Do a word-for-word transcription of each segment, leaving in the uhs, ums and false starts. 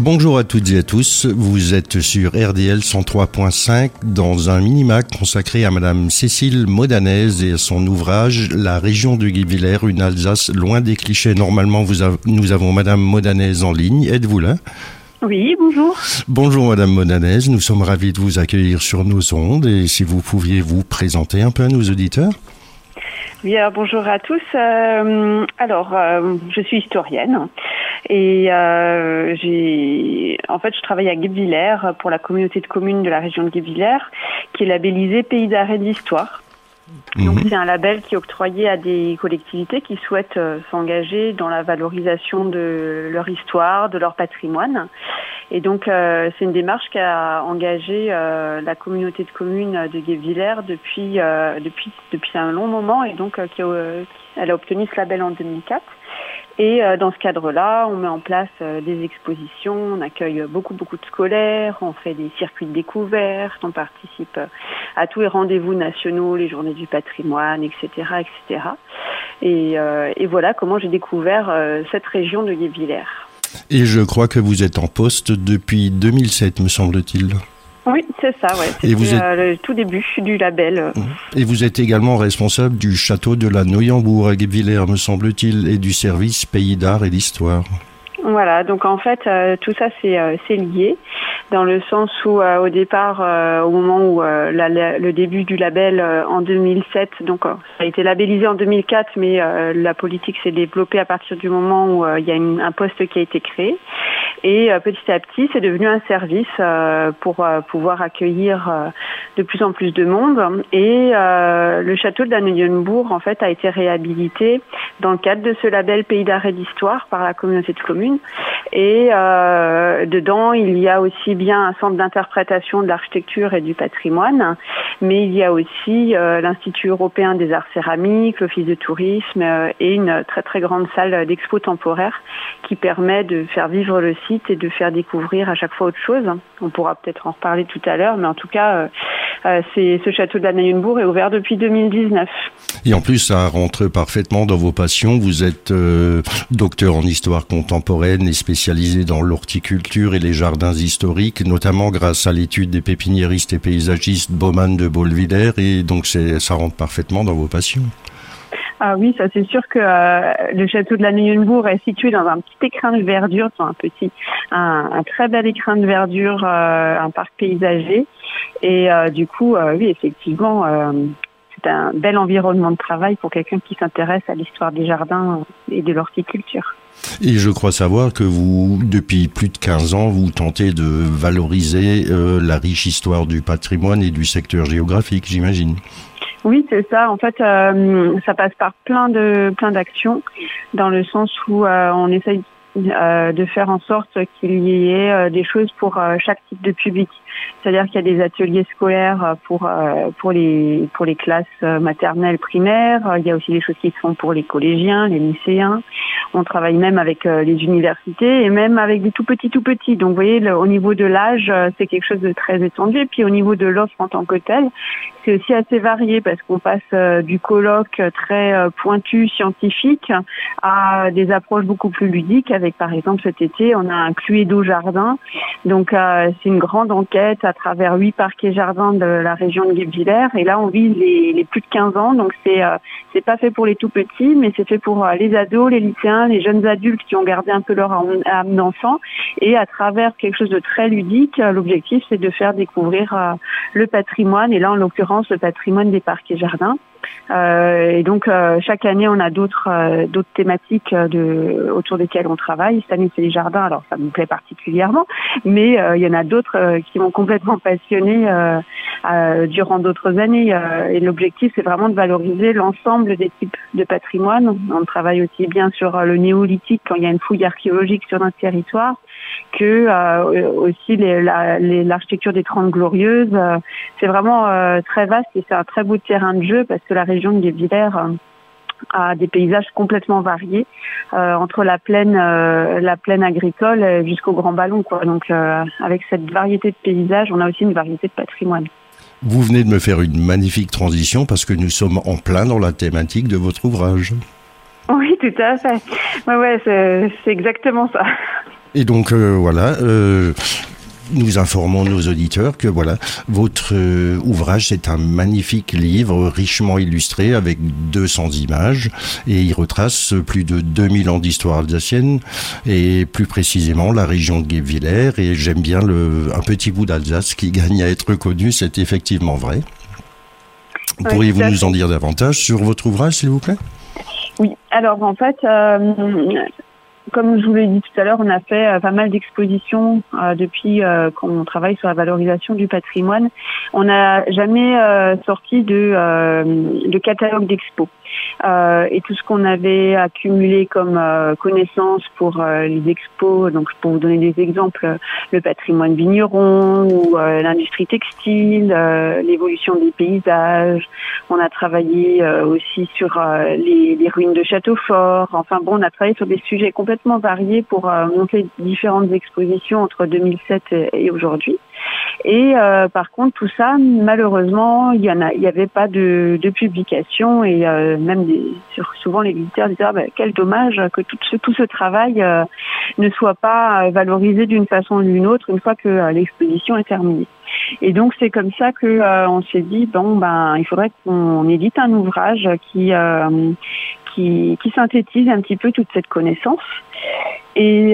Bonjour à toutes et à tous, vous êtes sur R D L cent trois point cinq dans un mini-mac consacré à Madame Cécile Modanez et à son ouvrage « La région de Guebwiller, une Alsace loin des clichés ». Normalement, vous avez, nous avons Madame Modanez en ligne, êtes-vous là ? Oui, bonjour. Bonjour Madame Modanez, nous sommes ravis de vous accueillir sur nos ondes et si vous pouviez vous présenter un peu à nos auditeurs ? Oui, alors bonjour à tous. Euh, alors, euh, je suis historienne et euh, j'ai, en fait, je travaille à Guebwiller pour la communauté de communes de la région de Guebwiller, qui est labellisée Pays d'art et d'histoire. Mmh. Donc, c'est un label qui est octroyé à des collectivités qui souhaitent euh, s'engager dans la valorisation de leur histoire, de leur patrimoine. Et donc, euh, c'est une démarche qu'a engagée euh, la communauté de communes de Guebwiller depuis euh, depuis depuis un long moment, et donc euh, qui a, euh, elle a obtenu ce label en deux mille quatre. Et euh, dans ce cadre-là, on met en place euh, des expositions, on accueille beaucoup beaucoup de scolaires, on fait des circuits de découverte, on participe euh, à tous les rendez-vous nationaux, les journées du patrimoine, et cetera, et cetera. Et, euh, et voilà comment j'ai découvert euh, cette région de Guebwiller. Et je crois que vous êtes en poste depuis deux mille sept, me semble-t-il. Oui, c'est ça, ouais. C'était et vous êtes... euh, le tout début du label. Et vous êtes également responsable du château de la Neuenbourg à Guebwiller, me semble-t-il, et du service Pays d'art et d'histoire. Voilà, donc en fait, euh, tout ça, c'est, euh, c'est lié, dans le sens où, euh, au départ, euh, au moment où euh, la, la, le début du label euh, en deux mille sept, donc euh, ça a été labellisé en deux mille quatre, mais euh, la politique s'est développée à partir du moment où euh, il y a une, un poste qui a été créé. Et euh, petit à petit, c'est devenu un service euh, pour euh, pouvoir accueillir euh, de plus en plus de monde. Et euh, le château de la Neuenbourg, en fait, a été réhabilité dans le cadre de ce label Pays d'art et d'histoire par la communauté de communes. Et euh, dedans, il y a aussi bien un centre d'interprétation de l'architecture et du patrimoine, mais il y a aussi euh, l'Institut européen des arts céramiques, l'Office de tourisme euh, et une très très grande salle d'expo temporaire qui permet de faire vivre le site et de faire découvrir à chaque fois autre chose. On pourra peut-être en reparler tout à l'heure, mais en tout cas, euh, euh, c'est, ce château de la Neuenbourg est ouvert depuis deux mille dix-neuf. Et en plus, ça rentre parfaitement dans vos passions. Vous êtes euh, docteur en histoire contemporaine et spécialisé dans l'horticulture et les jardins historiques, notamment grâce à l'étude des pépiniéristes et paysagistes Baumann de Bolwiller, et donc c'est, ça rentre parfaitement dans vos passions. Ah oui, ça c'est sûr que euh, le château de la Neuenbourg est situé dans un petit écrin de verdure, c'est un petit, un, un très bel écrin de verdure, euh, un parc paysager, et euh, du coup, euh, oui, effectivement, euh, c'est un bel environnement de travail pour quelqu'un qui s'intéresse à l'histoire des jardins et de l'horticulture. Et je crois savoir que vous, depuis plus de quinze ans, vous tentez de valoriser euh, la riche histoire du patrimoine et du secteur géographique, j'imagine. Oui, c'est ça. En fait, euh, ça passe par plein de plein d'actions, dans le sens où euh, on essaye euh, de faire en sorte qu'il y ait euh, des choses pour euh, chaque type de public. C'est-à-dire qu'il y a des ateliers scolaires pour euh, pour les pour les classes maternelles, primaires. Il y a aussi des choses qui se font pour les collégiens, les lycéens. On travaille même avec euh, les universités et même avec des tout petits tout petits. Donc, vous voyez, le, au niveau de l'âge, c'est quelque chose de très étendu. Et puis, au niveau de l'offre en tant que telle, c'est aussi assez varié parce qu'on passe euh, du colloque très euh, pointu, scientifique, à des approches beaucoup plus ludiques. Avec, par exemple, cet été, on a un Cluedo jardin. Donc, euh, c'est une grande enquête à travers huit parcs et jardins de la région de Guebwiller. Et là, on vise les, les plus de quinze ans. Donc, c'est euh, c'est pas fait pour les tout petits, mais c'est fait pour euh, les ados, les lycéens, les jeunes adultes qui ont gardé un peu leur âme d'enfant. Et à travers quelque chose de très ludique, euh, l'objectif, c'est de faire découvrir euh, le patrimoine. Et là, en l'occurrence, le patrimoine des parcs et jardins. Euh, et donc euh, chaque année on a d'autres euh, d'autres thématiques euh, de autour desquelles on travaille. Cette année c'est les jardins, alors ça me plaît particulièrement, mais euh, il y en a d'autres euh, qui m'ont complètement passionnée euh, euh, durant d'autres années. Euh, et l'objectif c'est vraiment de valoriser l'ensemble des types de patrimoine. On travaille aussi bien sur euh, le néolithique quand il y a une fouille archéologique sur un territoire, que euh, aussi les, la, les, l'architecture des Trente Glorieuses. Euh, c'est vraiment euh, très vaste et c'est un très beau terrain de jeu parce que la région de Guebwiller euh, a des paysages complètement variés, euh, entre la plaine, euh, la plaine agricole jusqu'au Grand Ballon, quoi. Donc euh, avec cette variété de paysages, on a aussi une variété de patrimoine. Vous venez de me faire une magnifique transition parce que nous sommes en plein dans la thématique de votre ouvrage. Oui, tout à fait. Ouais, ouais, c'est, c'est exactement ça. Et donc euh, voilà, euh, nous informons nos auditeurs que voilà, votre euh, ouvrage c'est un magnifique livre richement illustré avec deux cents images et il retrace plus de deux mille ans d'histoire alsacienne et plus précisément la région de Guebwiller, et j'aime bien le un petit bout d'Alsace qui gagne à être connu, c'est effectivement vrai. Oui, pourriez-vous nous en dire davantage sur votre ouvrage, s'il vous plaît? Oui, alors en fait, euh, comme je vous l'ai dit tout à l'heure, on a fait euh, pas mal d'expositions euh, depuis euh, qu'on travaille sur la valorisation du patrimoine. On n'a jamais euh, sorti de, euh, de catalogue d'expo. Euh, et tout ce qu'on avait accumulé comme euh, connaissances pour euh, les expos, donc pour vous donner des exemples, le patrimoine vigneron ou euh, l'industrie textile, euh, l'évolution des paysages. On a travaillé euh, aussi sur euh, les, les ruines de châteaux forts. Enfin bon, on a travaillé sur des sujets complètement variés pour euh, monter différentes expositions entre deux mille sept et, et aujourd'hui. Et euh, par contre, tout ça, malheureusement, il y en a, il y avait pas de, de publication et euh, même des, souvent les visiteurs disaient ah, ben, quel dommage que tout ce tout ce travail euh, ne soit pas valorisé d'une façon ou d'une autre une fois que euh, l'exposition est terminée. Et donc c'est comme ça que euh, on s'est dit bon ben il faudrait qu'on édite un ouvrage qui euh, qui qui synthétise un petit peu toute cette connaissance. Et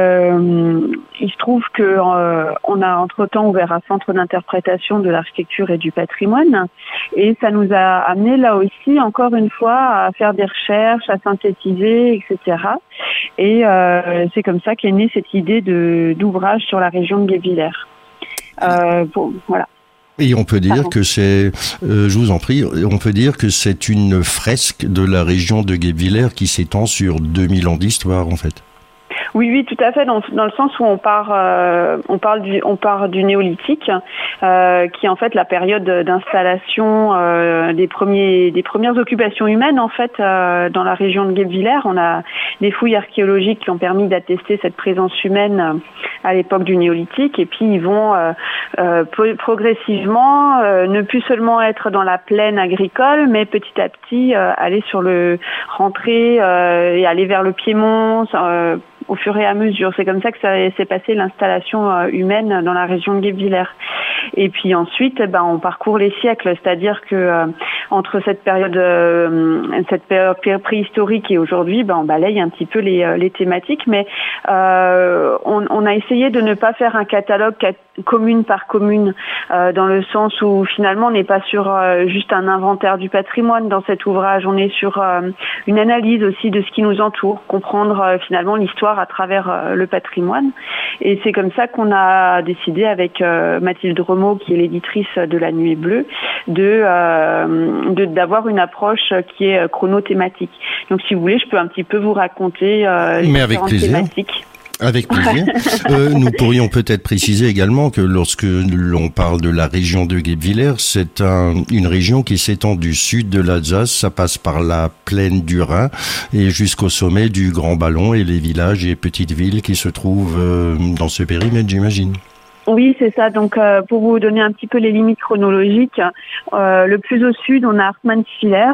euh, il se trouve que euh, on a entre-temps ouvert un centre d'interprétation de l'architecture et du patrimoine, et ça nous a amené là aussi encore une fois à faire des recherches, à synthétiser, et cetera. Et euh, c'est comme ça qu'est née cette idée de d'ouvrage sur la région de Guebwiller. Euh, bon, voilà. Et on peut dire Pardon. que c'est, euh, je vous en prie, on peut dire que c'est une fresque de la région de Guebwiller qui s'étend sur deux mille ans d'histoire en fait. Oui, oui, tout à fait. Dans, dans le sens où on part, euh, on parle du, on part du néolithique, euh, qui est en fait la période d'installation euh, des premiers, des premières occupations humaines en fait euh, dans la région de Guebwiller. On a des fouilles archéologiques qui ont permis d'attester cette présence humaine à l'époque du néolithique, et puis ils vont euh, euh, progressivement euh, ne plus seulement être dans la plaine agricole, mais petit à petit euh, aller sur le rentrer euh, et aller vers le Piémont. Euh, au fur et à mesure. C'est comme ça que ça s'est passé l'installation euh, humaine dans la région de Guebwiller. Et puis ensuite, ben, on parcourt les siècles, c'est-à-dire que euh, entre cette période, euh, cette période préhistorique et aujourd'hui, ben, on balaye un petit peu les, euh, les thématiques, mais euh, on, on a essayé de ne pas faire un catalogue commune par commune, euh, dans le sens où finalement on n'est pas sur euh, juste un inventaire du patrimoine dans cet ouvrage, on est sur euh, une analyse aussi de ce qui nous entoure, comprendre euh, finalement l'histoire à travers euh, le patrimoine. Et c'est comme ça qu'on a décidé avec euh, Mathilde Remeau, qui est l'éditrice de La Nuée Bleue, de, euh, de d'avoir une approche qui est chronothématique. Donc si vous voulez, je peux un petit peu vous raconter euh, les Mais différentes avec plaisir. thématiques. Avec plaisir. euh, nous pourrions peut-être préciser également que lorsque l'on parle de la région de Guebwiller, c'est un, une région qui s'étend du sud de l'Alsace, ça passe par la plaine du Rhin et jusqu'au sommet du Grand Ballon et les villages et petites villes qui se trouvent euh, dans ce périmètre, j'imagine. Oui, c'est ça. Donc, euh, pour vous donner un petit peu les limites chronologiques, euh, le plus au sud, on a Hartmannswiller.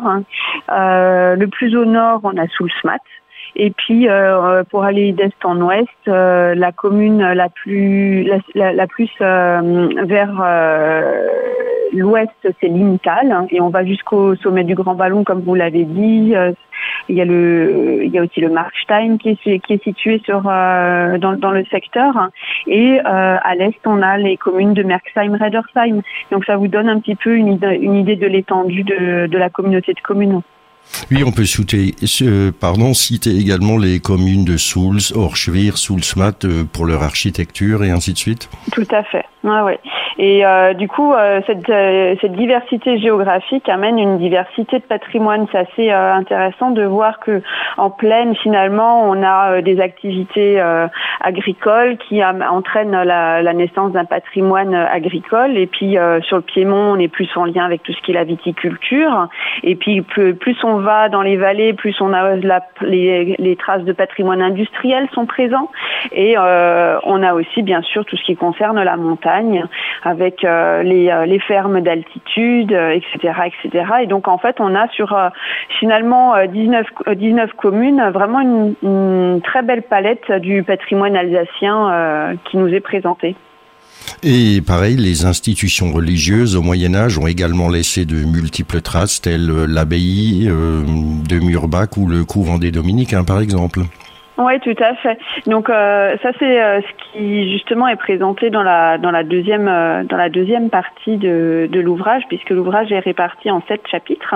Euh, le plus au nord, on a Soulsmat. Et puis, euh, pour aller d'est en ouest, euh, la commune la plus la, la, la plus euh, vers euh, l'ouest, c'est Limtal, et on va jusqu'au sommet du Grand Ballon, comme vous l'avez dit. Euh, il y a le, il y a aussi le Markstein qui est qui est situé sur euh, dans dans le secteur, et euh, à l'est, on a les communes de Merxheim, Redersheim. Donc, ça vous donne un petit peu une idée, une idée de l'étendue de de la communauté de communes. Oui, on peut citer, euh, pardon, citer également les communes de Souls, Orschwir, Soulsmat euh, pour leur architecture et ainsi de suite. Tout à fait. Ouais, ouais. Et euh, du coup, euh, cette, euh, cette diversité géographique amène une diversité de patrimoine. C'est assez euh, intéressant de voir que en plaine, finalement, on a euh, des activités euh, agricoles qui am- entraînent la, la naissance d'un patrimoine agricole. Et puis euh, sur le Piémont, on est plus en lien avec tout ce qui est la viticulture. Et puis plus, plus on va dans les vallées, plus on a la, les, les traces de patrimoine industriel sont présents. Et euh, on a aussi, bien sûr, tout ce qui concerne la montagne. avec euh, les, euh, les fermes d'altitude, euh, et cetera, et cetera. Et donc en fait, on a sur euh, finalement euh, dix-neuf, dix-neuf communes vraiment une, une très belle palette du patrimoine alsacien euh, qui nous est présentée. Et pareil, les institutions religieuses au Moyen-Âge ont également laissé de multiples traces, telles l'abbaye euh, de Murbach ou le couvent des Dominicains, par exemple. Oui, tout à fait. Donc euh, ça c'est euh, ce qui justement est présenté dans la dans la deuxième euh, dans la deuxième partie de, de l'ouvrage, puisque l'ouvrage est réparti en sept chapitres.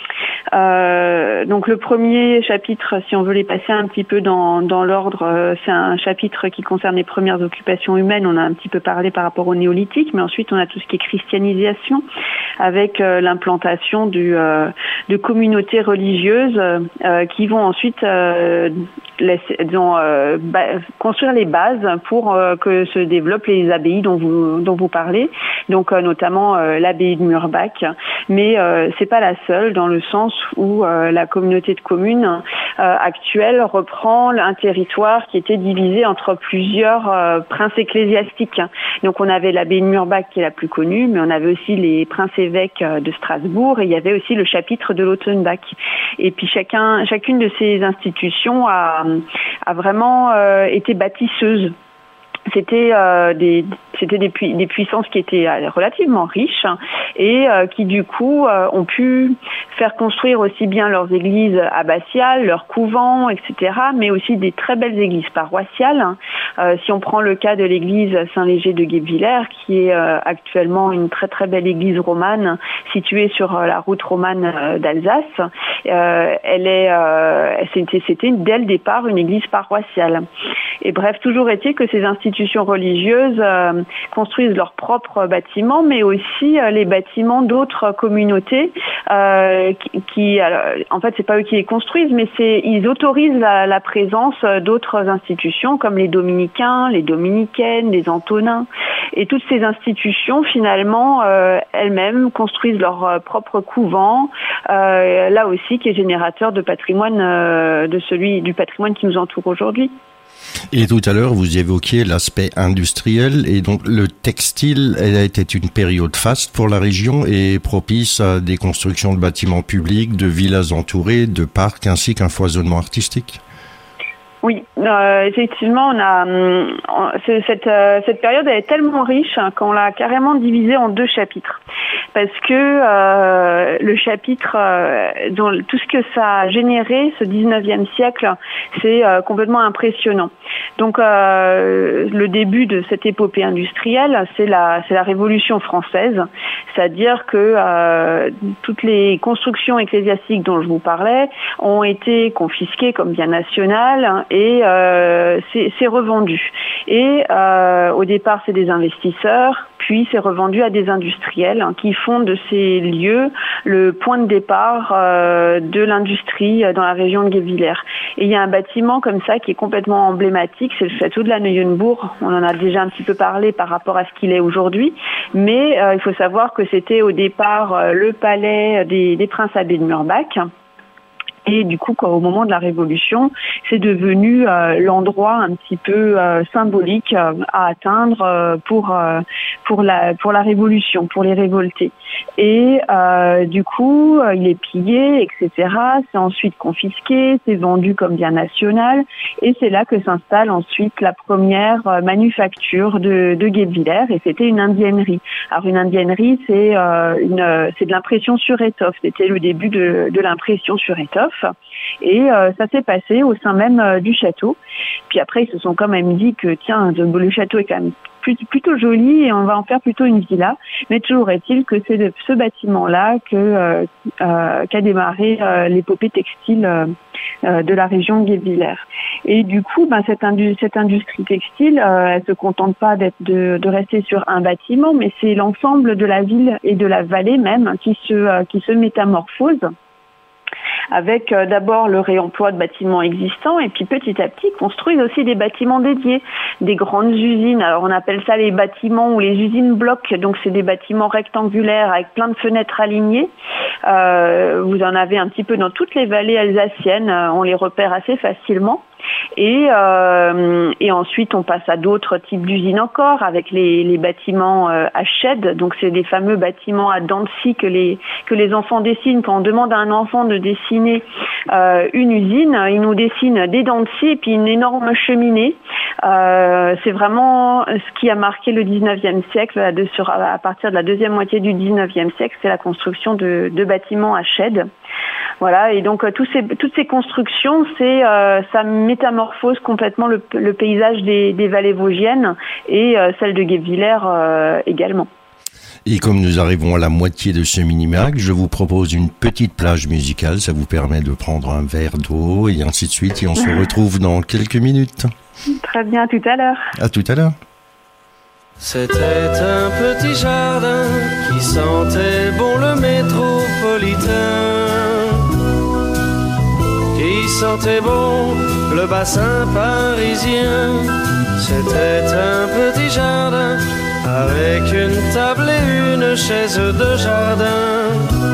Euh, donc le premier chapitre, si on veut les passer un petit peu dans, dans l'ordre, euh, c'est un chapitre qui concerne les premières occupations humaines. On a un petit peu parlé par rapport au néolithique, mais ensuite on a tout ce qui est christianisation, avec euh, l'implantation du, euh, de communautés religieuses euh, qui vont ensuite euh, laisser, disons, euh, ba- construire les bases pour euh, que se développent les abbayes dont vous, dont vous parlez, donc euh, notamment euh, l'abbaye de Murbach. Mais euh, c'est pas la seule, dans le sens où euh, la communauté de communes euh, actuelle reprend un territoire qui était divisé entre plusieurs euh, princes ecclésiastiques. Donc on avait l'abbaye de Murbach qui est la plus connue, mais on avait aussi les princes évêques de Strasbourg et il y avait aussi le chapitre de Lautenbach. Et puis chacun, chacune de ces institutions a, a vraiment euh, été bâtisseuse. C'était euh, des c'était des, pui- des puissances qui étaient relativement riches et euh, qui du coup euh, ont pu faire construire aussi bien leurs églises abbatiales, leurs couvents, et cetera, mais aussi des très belles églises paroissiales. Euh, si on prend le cas de l'église Saint-Léger de Guebwiller, qui est euh, actuellement une très très belle église romane située sur euh, la route romane euh, d'Alsace, euh, elle est euh, c'était c'était dès le départ une église paroissiale. Et bref, toujours est-il que ces institutions religieuses euh, construisent leurs propres bâtiments, mais aussi euh, les bâtiments d'autres communautés euh, qui, qui alors, en fait, c'est pas eux qui les construisent, mais c'est ils autorisent la, la présence d'autres institutions comme les dominicains, les dominicaines, les antonins, et toutes ces institutions finalement euh, elles-mêmes construisent leur euh, propre couvent, euh, là aussi qui est générateur de patrimoine, euh, de celui du patrimoine qui nous entoure aujourd'hui. Et tout à l'heure, vous évoquiez l'aspect industriel et donc le textile elle était une période faste pour la région et propice à des constructions de bâtiments publics, de villas entourées, de parcs ainsi qu'un foisonnement artistique. Oui, euh, effectivement, on a on, cette euh, cette période elle est tellement riche hein, qu'on l'a carrément divisée en deux chapitres, parce que euh, le chapitre euh, dont tout ce que ça a généré, ce dix-neuvième siècle, c'est euh, complètement impressionnant. Donc euh, le début de cette épopée industrielle, c'est la c'est la Révolution française, c'est-à-dire que euh, toutes les constructions ecclésiastiques dont je vous parlais ont été confisquées comme bien national. Et euh, c'est, c'est revendu. Et euh, au départ, c'est des investisseurs, puis c'est revendu à des industriels hein, qui font de ces lieux le point de départ euh, de l'industrie dans la région de Guebwiller. Et il y a un bâtiment comme ça qui est complètement emblématique, c'est le château de la Neuenburg. On en a déjà un petit peu parlé par rapport à ce qu'il est aujourd'hui, mais euh, il faut savoir que c'était au départ euh, le palais des, des princes abbés de Murbach. Et du coup, quand, au moment de la Révolution, c'est devenu euh, l'endroit un petit peu euh, symbolique euh, à atteindre euh, pour euh, pour la pour la Révolution, pour les révoltés. Et euh, du coup, euh, il est pillé, et cetera. C'est ensuite confisqué, c'est vendu comme bien national, et c'est là que s'installe ensuite la première euh, manufacture de, de Guebwiller, et c'était une indiennerie. Alors une indiennerie, c'est euh, une c'est de l'impression sur étoffe. C'était le début de, de l'impression sur étoffe. Et euh, ça s'est passé au sein même euh, du château. Puis après, ils se sont quand même dit que tiens, le château est quand même plutôt joli et on va en faire plutôt une villa. Mais toujours est-il que c'est de ce bâtiment-là que euh, euh, qu'a démarré euh, l'épopée textile euh, euh, de la région de Guebwiller. Et du coup, ben cette, indu- cette industrie textile, euh, elle se contente pas d'être de, de rester sur un bâtiment, mais c'est l'ensemble de la ville et de la vallée même qui se euh, qui se métamorphose, avec euh, d'abord le réemploi de bâtiments existants et puis petit à petit construisent aussi des bâtiments dédiés, des grandes usines. Alors on appelle ça les bâtiments ou les usines blocs, donc c'est des bâtiments rectangulaires avec plein de fenêtres alignées. Euh, vous en avez un petit peu dans toutes les vallées alsaciennes, on les repère assez facilement. Et, euh, et ensuite, on passe à d'autres types d'usines encore, avec les, les bâtiments euh, à shed. Donc, c'est des fameux bâtiments à dents de scie que les, que les enfants dessinent. Quand on demande à un enfant de dessiner euh, une usine, il nous dessine des dents de scie et puis une énorme cheminée. Euh, c'est vraiment ce qui a marqué le dix-neuvième siècle, de, sur, à partir de la deuxième moitié du dix-neuvième siècle, c'est la construction de, de bâtiments à shed. Voilà, et donc euh, tous ces, toutes ces constructions, c'est euh, ça métamorphose complètement le, le paysage des, des vallées vosgiennes et euh, celle de Guebwiller euh, également. Et comme nous arrivons à la moitié de ce mini-mag, je vous propose une petite plage musicale. Ça vous permet de prendre un verre d'eau et ainsi de suite. Et on se retrouve dans quelques minutes. Très bien, à tout à l'heure. À tout à l'heure. C'était un petit jardin qui sentait bon le métropolitain, qui sentait bon le bassin parisien. C'était un petit jardin avec une table et une chaise de jardin,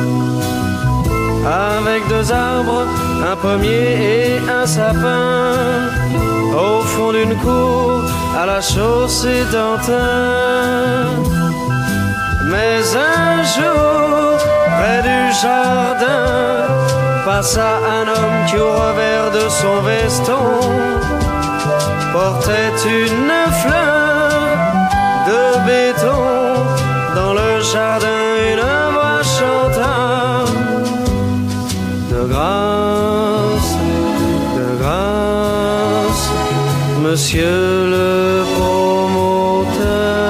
avec deux arbres, un pommier et un sapin, au fond d'une cour à la chaussée d'Antin. Mais un jour, près du jardin, passa un homme qui au revers de son veston portait une fleur de béton. Dans le jardin, une voix chanta: de grâce, de grâce, monsieur le promoteur,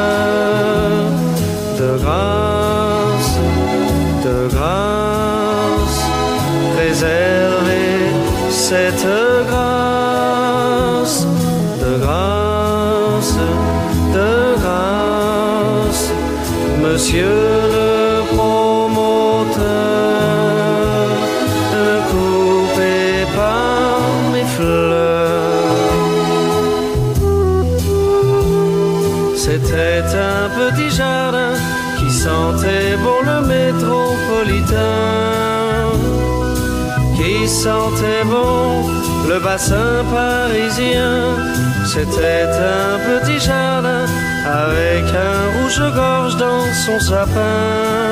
de grâce, de grâce, préservez cette grâce, de grâce, de grâce, monsieur le promoteur, ne coupez pas mes fleurs. C'était un petit jardin qui sentait bon le métropolitain, qui sentait bon le bassin parisien. C'était un petit jardin avec un rouge-gorge dans son sapin,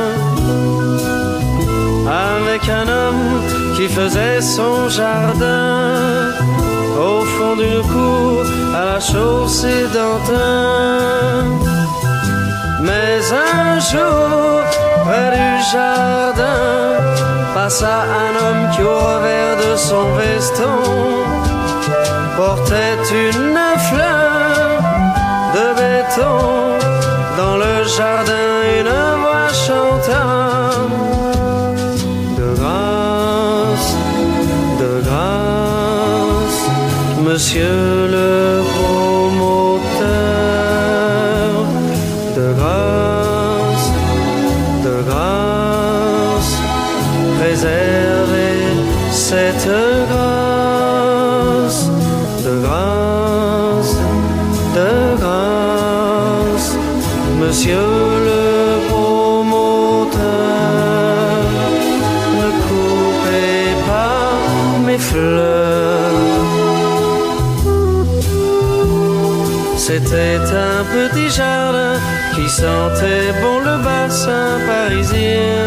avec un homme qui faisait son jardin au fond d'une cour à la chaussée d'Antin. Mais un jour, près du jardin, passa un homme qui au revers de son veston portait une fleur de béton. Dans le jardin, une voix chanta: de grâce, de grâce, monsieur le promoteur, de grâce, de grâce, préservez cette grâce, de grâce, de grâce, monsieur le promoteur, ne coupez pas mes fleurs. C'était un petit jardin qui sentait bon le bassin parisien,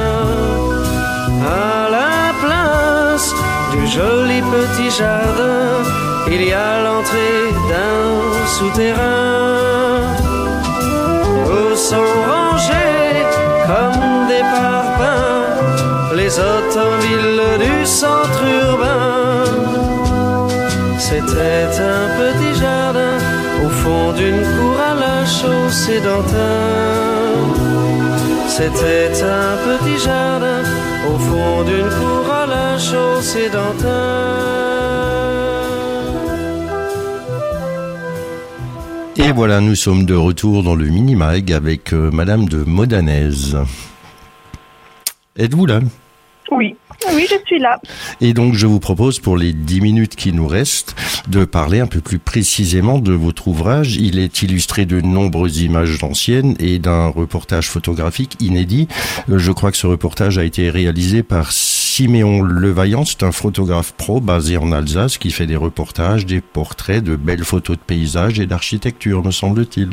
à la place du joli petit jardin, il y a l'entrée d'un souterrain où sont rangés comme des parpaings les automobiles du centre urbain. C'était un petit jardin au fond d'une cour à la chaussée d'Antin. C'était un petit jardin au fond d'une cour à la chaussée d'Antin. Et voilà, nous sommes de retour dans le mini-mag avec euh, Madame de Modanaise. Êtes-vous là ? Oui, oui, je suis là. Et donc, je vous propose, pour les dix minutes qui nous restent, de parler un peu plus précisément de votre ouvrage. Il est illustré de nombreuses images anciennes et d'un reportage photographique inédit. Je crois que ce reportage a été réalisé par Siméon Levaillant, c'est un photographe pro basé en Alsace qui fait des reportages, des portraits, de belles photos de paysages et d'architecture, me semble-t-il.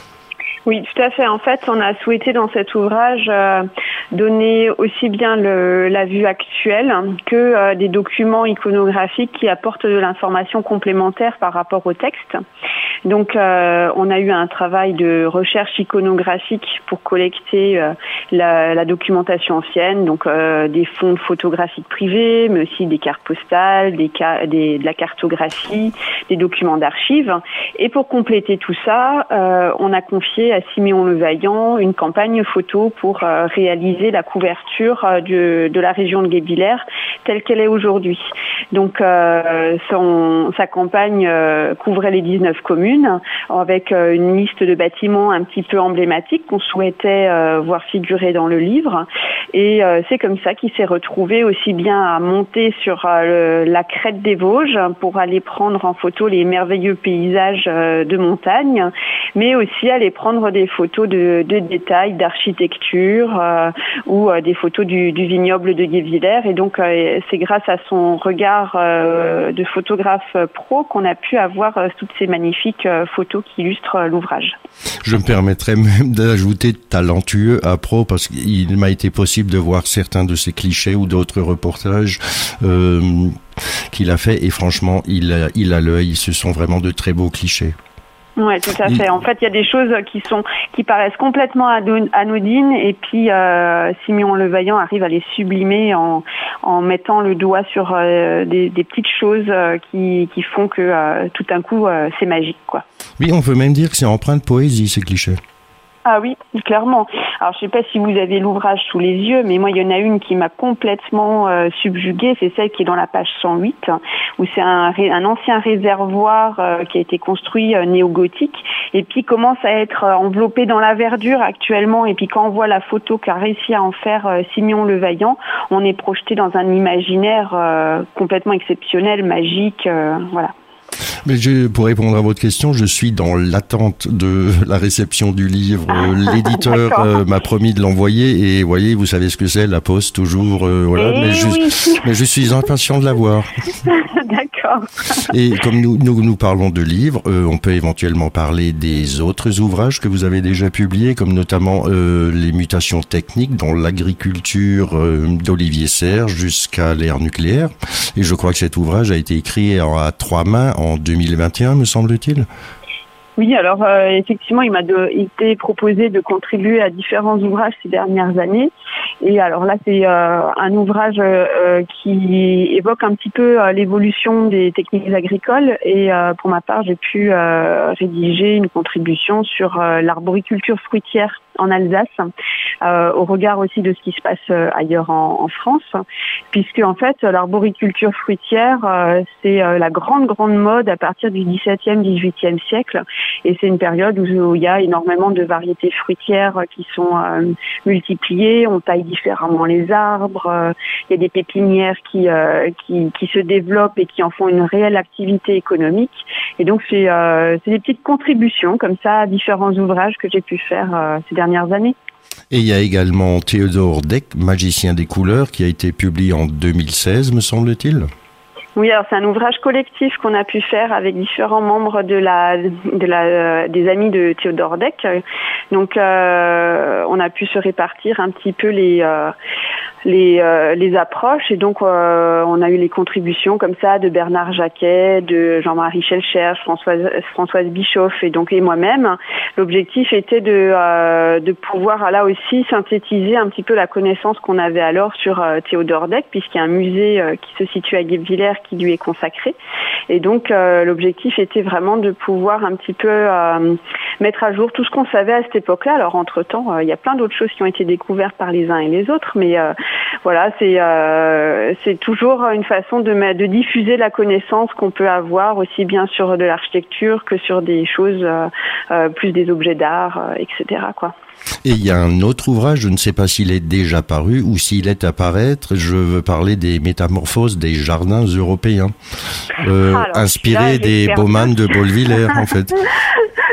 Oui, tout à fait. En fait, on a souhaité dans cet ouvrage euh, donner aussi bien le, la vue actuelle que euh, des documents iconographiques qui apportent de l'information complémentaire par rapport au texte. Donc, euh, on a eu un travail de recherche iconographique pour collecter euh, la, la documentation ancienne, donc euh, des fonds photographiques privés, mais aussi des cartes postales, des, des, de la cartographie, des documents d'archives. Et pour compléter tout ça, euh, on a confié à Siméon Levaillant une campagne photo pour euh, réaliser la couverture euh, de, de la région de Guebwiller telle qu'elle est aujourd'hui. Donc, euh, son, sa campagne euh, couvrait les dix-neuf communes avec euh, une liste de bâtiments un petit peu emblématiques qu'on souhaitait euh, voir figurer dans le livre. Et euh, c'est comme ça qu'il s'est retrouvé aussi bien à monter sur euh, le, la crête des Vosges pour aller prendre en photo les merveilleux paysages euh, de montagne, mais aussi aller prendre des photos de, de détails, d'architecture euh, ou euh, des photos du, du vignoble de Guebwiller. Et donc, euh, c'est grâce à son regard euh, de photographe pro qu'on a pu avoir euh, toutes ces magnifiques euh, photos qui illustrent euh, l'ouvrage. Je me permettrais même d'ajouter talentueux à pro parce qu'il m'a été possible de voir certains de ces clichés ou d'autres reportages euh, qu'il a fait et franchement, il a, il a l'œil. Ce sont vraiment de très beaux clichés. Ouais, tout à fait. En fait, il y a des choses qui sont qui paraissent complètement anodines et puis euh, Siméon Levaillant arrive à les sublimer en en mettant le doigt sur euh, des, des petites choses euh, qui qui font que euh, tout d'un coup euh, c'est magique, quoi. Oui, on peut même dire que c'est empreint de poésie, ces clichés. Ah oui, clairement. Alors, je sais pas si vous avez l'ouvrage sous les yeux, mais moi, il y en a une qui m'a complètement euh, subjuguée. C'est celle qui est dans la page cent huit, où c'est un, un ancien réservoir euh, qui a été construit euh, néo-gothique et puis commence à être euh, enveloppé dans la verdure actuellement. Et puis, quand on voit la photo qu'a réussi à en faire euh, Siméon Levaillant, on est projeté dans un imaginaire euh, complètement exceptionnel, magique, euh, voilà. Mais je, pour répondre à votre question, je suis dans l'attente de la réception du livre. L'éditeur euh, m'a promis de l'envoyer et voyez, vous savez ce que c'est, la poste toujours, euh, voilà. Mais je, oui. mais je suis impatient de l'avoir. D'accord. Et comme nous, nous, nous parlons de livres, euh, on peut éventuellement parler des autres ouvrages que vous avez déjà publiés, comme notamment euh, les mutations techniques dans l'agriculture euh, d'Olivier Serre jusqu'à l'ère nucléaire. Et je crois que cet ouvrage a été écrit à trois mains en deux mille vingt et un, me semble-t-il. Oui, alors euh, effectivement, il m'a de, été proposé de contribuer à différents ouvrages ces dernières années. Et alors là, c'est euh, un ouvrage euh, qui évoque un petit peu euh, l'évolution des techniques agricoles. Et euh, pour ma part, j'ai pu euh, rédiger une contribution sur euh, l'arboriculture fruitière en Alsace, euh, au regard aussi de ce qui se passe euh, ailleurs en, en France, puisque en fait l'arboriculture fruitière euh, c'est euh, la grande grande mode à partir du dix-septième, dix-huitième siècle, et c'est une période où, où il y a énormément de variétés fruitières qui sont euh, multipliées, on taille différemment les arbres, euh, il y a des pépinières qui, euh, qui qui se développent et qui en font une réelle activité économique, et donc c'est euh, c'est des petites contributions comme ça à différents ouvrages que j'ai pu faire euh, ces dernières années. Et il y a également Théodore Deck, Magicien des couleurs, qui a été publié en deux mille seize, me semble-t-il. Oui, alors c'est un ouvrage collectif qu'on a pu faire avec différents membres de la, de la, euh, des amis de Théodore Deck. Donc, euh, on a pu se répartir un petit peu les, euh, les, euh, les approches, et donc euh, on a eu les contributions comme ça de Bernard Jacquet, de Jean-Marie Schelcher, Françoise, Françoise Bischoff et donc et moi-même. L'objectif était de, euh, de pouvoir là aussi synthétiser un petit peu la connaissance qu'on avait alors sur euh, Théodore Deck, puisqu'il y a un musée euh, qui se situe à Guebwiller qui lui est consacré. Et donc, euh, l'objectif était vraiment de pouvoir un petit peu euh, mettre à jour tout ce qu'on savait à cette époque-là. Alors, entre-temps, euh, il y a plein d'autres choses qui ont été découvertes par les uns et les autres, mais euh, voilà, c'est euh, c'est toujours une façon de, de diffuser la connaissance qu'on peut avoir aussi bien sur de l'architecture que sur des choses euh, euh, plus des objets d'art, euh, et cetera, quoi. Et il y a un autre ouvrage, je ne sais pas s'il est déjà paru ou s'il est à paraître, je veux parler des métamorphoses des jardins européens, euh, Alors, inspiré là, des Baumann de Bolvillers, en fait.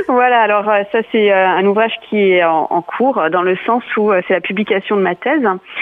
Voilà, alors ça c'est un ouvrage qui est en, en cours, dans le sens où c'est la publication de ma thèse.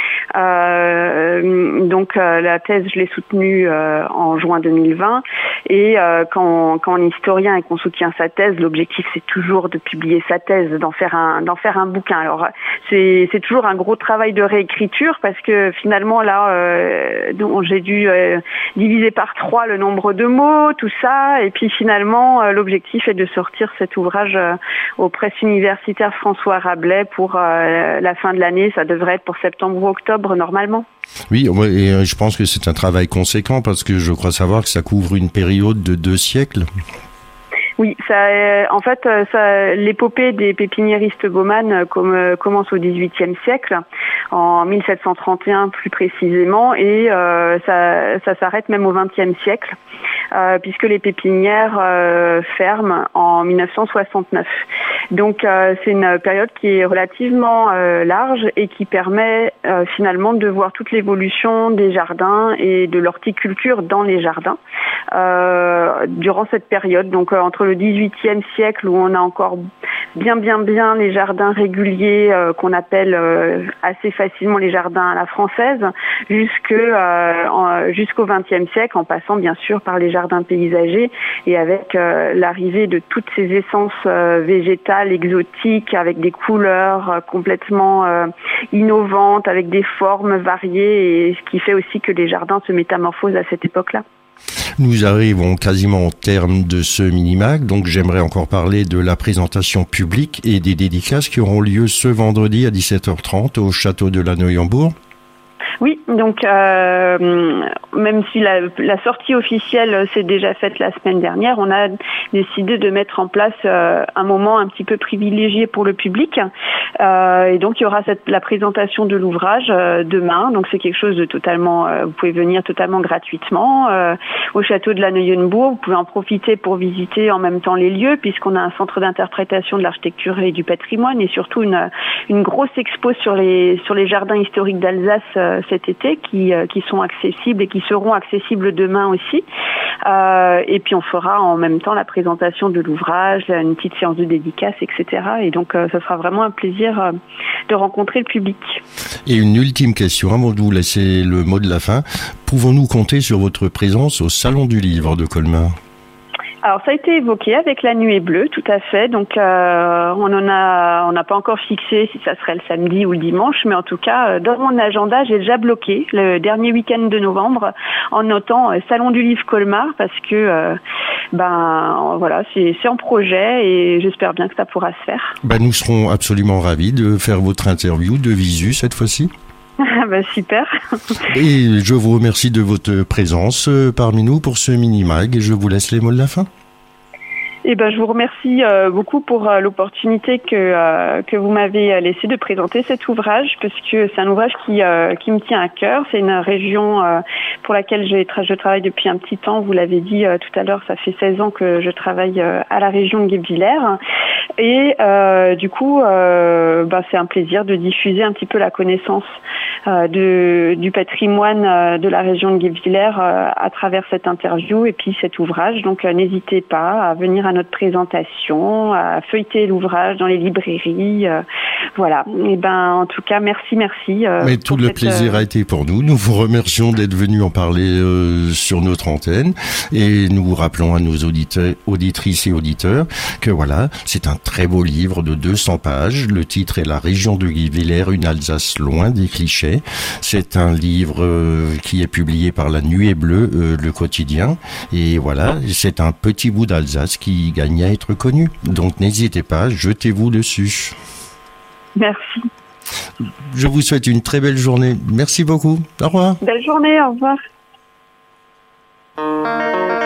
Euh, donc euh, la thèse, je l'ai soutenue euh, en juin deux mille vingt, et euh, quand, quand on est historien et qu'on soutient sa thèse, l'objectif c'est toujours de publier sa thèse, d'en faire un, d'en faire un bouquin. Alors c'est, c'est toujours un gros travail de réécriture, parce que finalement là, euh, donc, j'ai dû euh, diviser par trois le nombre de mots, tout ça, et puis finalement euh, l'objectif est de sortir cet ouvrage euh, aux presses universitaires François Rabelais pour euh, la fin de l'année. Ça devrait être pour septembre ou octobre normalement. Oui, et je pense que c'est un travail conséquent, parce que je crois savoir que ça couvre une période de deux siècles. Oui, ça, en fait, ça, l'épopée des pépiniéristes gaumanes comme, commence au dix-huitième siècle, en mille sept cent trente et un plus précisément, et euh, ça, ça s'arrête même au vingtième siècle, euh, puisque les pépinières euh, ferment en mille neuf cent soixante-neuf. Donc euh, c'est une période qui est relativement euh, large et qui permet euh, finalement de voir toute l'évolution des jardins et de l'horticulture dans les jardins euh, durant cette période. Donc euh, entre le dix-huitième siècle, où on a encore bien bien bien les jardins réguliers euh, qu'on appelle euh, assez facilement les jardins à la française, jusque euh, en, jusqu'au vingtième siècle, en passant bien sûr par les jardins paysagers, et avec euh, l'arrivée de toutes ces essences euh, végétales exotiques, avec des couleurs euh, complètement euh, innovantes, avec des formes variées, et ce qui fait aussi que les jardins se métamorphosent à cette époque-là. Nous arrivons quasiment au terme de ce mini-mag, donc j'aimerais encore parler de la présentation publique et des dédicaces qui auront lieu ce vendredi à dix-sept heures trente au château de la Neuenbourg. Oui, donc euh, même si la, la sortie officielle s'est déjà faite la semaine dernière, on a décidé de mettre en place euh, un moment un petit peu privilégié pour le public. Euh, et donc il y aura cette, la présentation de l'ouvrage euh, demain. Donc c'est quelque chose de totalement, euh, vous pouvez venir totalement gratuitement euh, au château de la Neuenbourg. Vous pouvez en profiter pour visiter en même temps les lieux, puisqu'on a un centre d'interprétation de l'architecture et du patrimoine, et surtout une, une grosse expo sur les sur les jardins historiques d'Alsace euh, cet été, qui, euh, qui sont accessibles et qui seront accessibles demain aussi. Euh, et puis on fera en même temps la présentation de l'ouvrage, une petite séance de dédicace, et cetera. Et donc euh, ce sera vraiment un plaisir euh, de rencontrer le public. Et une ultime question, avant de vous laisser le mot de la fin. Pouvons-nous compter sur votre présence au Salon du Livre de Colmar ? Alors ça a été évoqué avec la Nuée Bleue, tout à fait. Donc euh, on en a, on n'a pas encore fixé si ça serait le samedi ou le dimanche, mais en tout cas dans mon agenda j'ai déjà bloqué le dernier week-end de novembre en notant euh, Salon du Livre Colmar, parce que euh, ben voilà, c'est, c'est en projet et j'espère bien que ça pourra se faire. Ben, nous serons absolument ravis de faire votre interview de visu cette fois-ci. Bah, super. Et je vous remercie de votre présence parmi nous pour ce mini-mag, et je vous laisse les mots de la fin. Eh ben, je vous remercie euh, beaucoup pour euh, l'opportunité que euh, que vous m'avez laissé de présenter cet ouvrage, parce que c'est un ouvrage qui euh, qui me tient à cœur. C'est une région euh, pour laquelle j'ai tra- je travaille depuis un petit temps. Vous l'avez dit euh, tout à l'heure, ça fait seize ans que je travaille euh, à la région de Guebwiller, et euh, du coup, euh, bah, c'est un plaisir de diffuser un petit peu la connaissance euh, de du patrimoine euh, de la région de Guebwiller euh, à travers cette interview et puis cet ouvrage. Donc, euh, n'hésitez pas à venir à notre présentation, à feuilleter l'ouvrage dans les librairies. Euh, voilà. Et ben, en tout cas, merci, merci. Euh, Mais tout le cette, plaisir euh... a été pour nous. Nous vous remercions d'être venus en parler euh, sur notre antenne, et nous rappelons à nos auditeurs, auditrices et auditeurs que voilà, c'est un très beau livre de deux cents pages. Le titre est La région de Guebwiller, une Alsace loin des clichés. C'est un livre euh, qui est publié par la Nuée Bleue, euh, le quotidien. Et voilà, c'est un petit bout d'Alsace qui gagne à être connu. Donc n'hésitez pas, jetez-vous dessus. Merci. Je vous souhaite une très belle journée. Merci beaucoup. Au revoir. Belle journée, au revoir.